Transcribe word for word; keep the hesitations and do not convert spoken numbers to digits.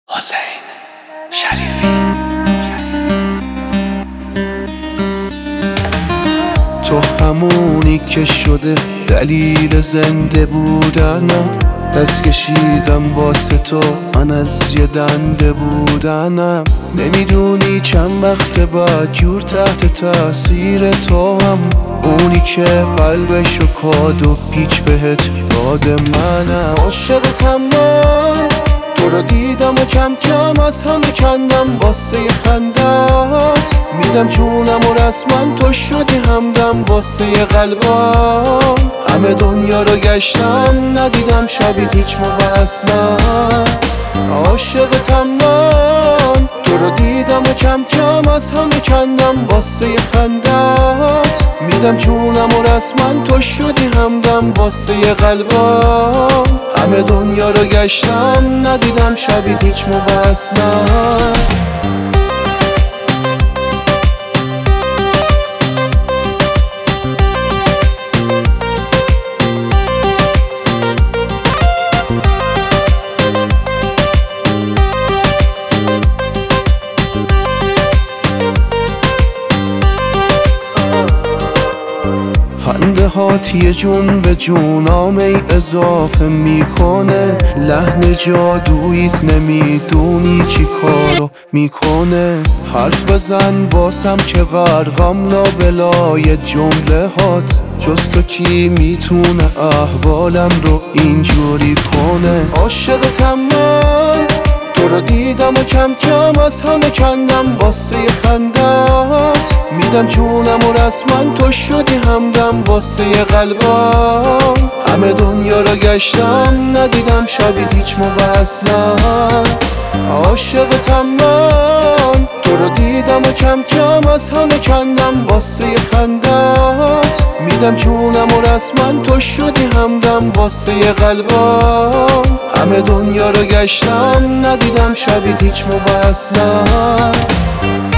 حسین شریفی. تو همونی که شده دلیل زنده بودنم، دست کشیدم واسه تو من از یه دنده بودنم. نمیدونی چند وقت بعد جور تحت تاثیر تو هم، اونی که قلبشو کاد و پیچ بهت داده منم. عاشقتم من، تو رو دیدم و کم کم از همه کندم واسه خندت. میدم جونم و رسما تو شدی همدم واسه قلبم. همه دنیا رو گشتم ندیدم شبیه هیچ موقع اصلا. عاشقتم من، تو رو دیدم و کم کم از همه کندم واسه خندت. میدم جونم و رسما تو شدی همدم واسه قلبم. همه دنیا رو گشتم ندیدم شبیه هیچ موقع اصلا. خنده هات یه جون به جونام ای اضافه میکنه. لحن جادوییت نمیدونی چی کارو میکنه. حرف بزن باسم که غرقم لابلای جمله هات. جز تو کی میتونه احوالم رو اینجوری کنه. عاشقتم من، تو رو دیدم و کم کم از همه کندم واسه خندت. میدم جونم و رسما تو شدی همدم واسه قلبم. همه دنیا رو گشتم ندیدم شبیه هیچ موقع اصلا. عاشقتم من، تو رو دیدم و کم کم از همه کندم واسه خندت. میدم جونم و رسما تو شدی همدم واسه قلبم. همه دنیا رو گشتم ندیدم شبیه هیچ موقع اصلا.